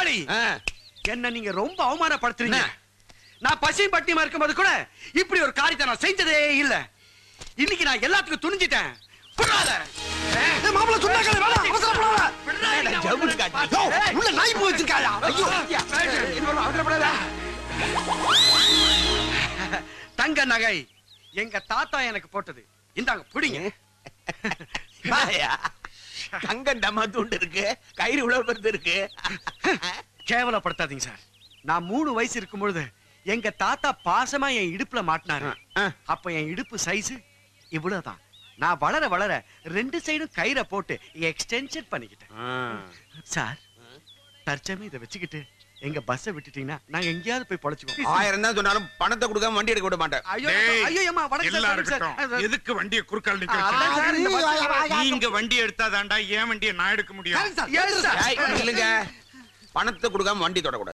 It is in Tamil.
முதலாளி என்ன நீங்க ரொம்ப அவமானப்படுத்துறீங்க. நான் பசி பட்டியமா இருக்கும்போது கூட இப்படி ஒரு காரியத்தை நான் செஞ்சதே இல்ல. இன்னைக்கு நான் எல்லாத்துக்கும் துணிஞ்சிட்டேன். மாப்பிள்ள சொன்னாங்க உள்ள நாய் போய் வச்சிருக்காயா? தங்க நகை எங்க தாத்தா எனக்கு போட்டது. இந்தாங்க புடிங்க. தங்கம் டமா தூண்டு இருக்கு, கயிறு உழவு பெருது இருக்கு. கேவலப்படுத்தாதீங்க சார். நான் 3 வயசு இருக்கும் பொழுது எங்க தாத்தா பாசமா என் இடுப்புல மாட்டினாரு. அப்ப என் இடுப்பு சைஸ் இவ்வளவுதான். நான் வளர வளர 2 சைடும் கயிறை போட்டு எக்ஸ்டென்ஷன் பண்ணிக்கிட்டேன். சார் தற்சமயம் இதை வச்சுக்கிட்டு எங்க பஸ் விட்டுட்டீங்கன்னா நாங்க எங்கேயாவது போய் பொழைச்சுக்கோம். 1000 தான் சொன்னாலும் பணத்தை கொடுக்காம வண்டி எடுக்க விட மாட்டேன். எதுக்கு வண்டியை குறுக்கால் நிக்க நீங்க வண்டி எடுத்தாதாண்டா ஏன் வண்டியை நான் எடுக்க முடியும்? இல்லங்க, பணத்தை கொடுக்காம வண்டி தொடக்கூடாது.